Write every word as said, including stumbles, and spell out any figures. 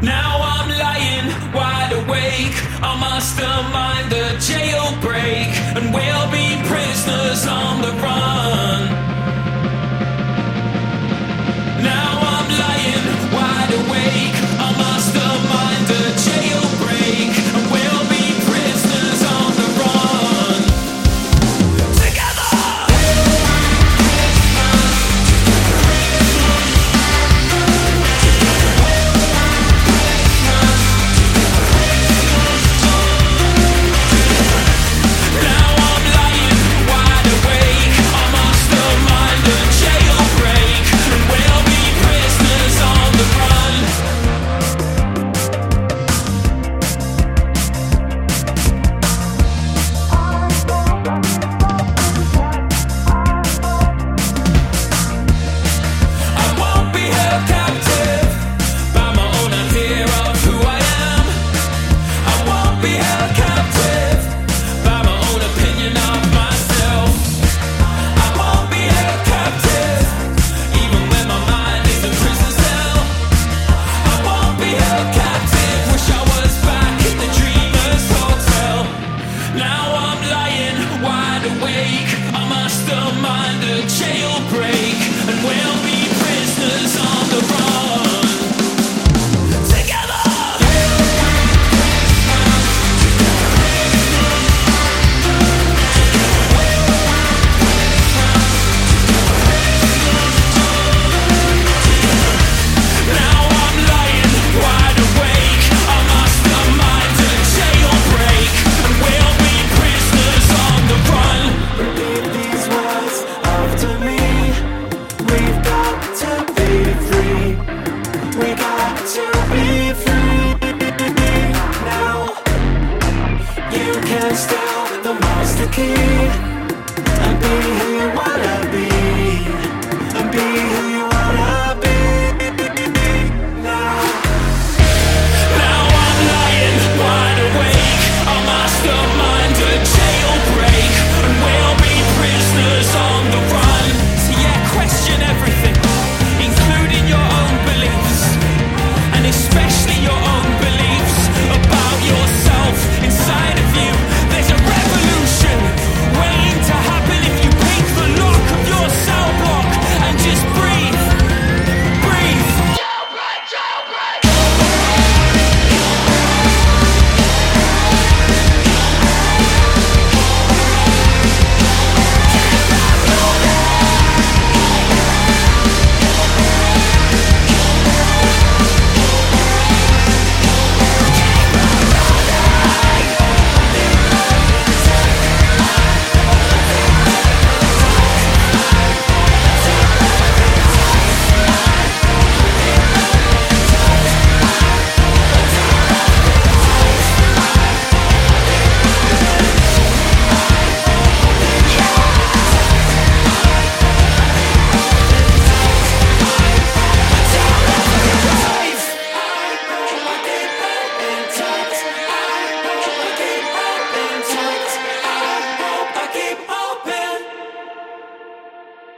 Now I'm lying wide awake. I mastermind the jailbreak, and we'll be prisoners on the run. Now I'm lying wide awake. I mastermind the jailbreak, and we'll be prisoners on the run. Together! Steal the master key and be who you wanna be.